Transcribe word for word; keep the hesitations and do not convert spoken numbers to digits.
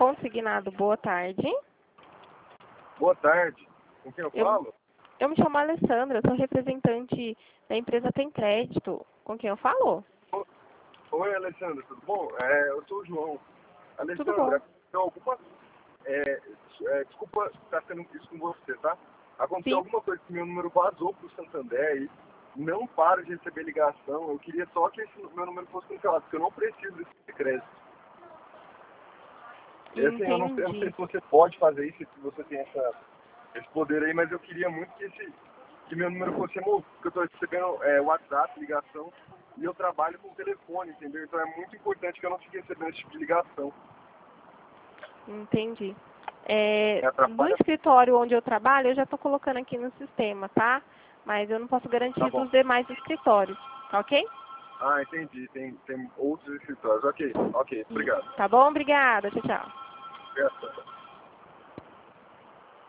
Consignado, boa tarde. Boa tarde. Com quem eu, Eu- falo? Eu me chamo Alessandra, eu sou representante da empresa Tem Crédito. Com quem eu falo? O- Oi, Alessandra, tudo bom? É, eu sou o João. Tudo bom. Alessandra, então, alguma... É, é, desculpa estar sendo isso com você, tá? Aconteceu Sim. alguma coisa que meu número vazou pro Santander e não paro de receber ligação. Eu queria só que esse meu número fosse cancelado, porque eu não preciso desse crédito. E assim, eu não, sei- eu não sei Entendi. se você pode fazer isso, se você tem essa, esse poder aí, mas eu queria muito que, esse, que meu número fosse removido, porque eu estou recebendo é, WhatsApp, ligação, e eu trabalho com telefone, entendeu? Então é muito importante que eu não fique recebendo esse tipo de ligação. Entendi. É, Me no atrapalha? escritório onde eu trabalho, eu já estou colocando aqui no sistema, tá? Mas eu não posso Tá garantir bom. dos demais escritórios, tá ok? Ah, entendi. Tem, tem outros escritórios. Ok, ok. Obrigado. Tá bom? Obrigada. Tchau, tchau. Obrigado.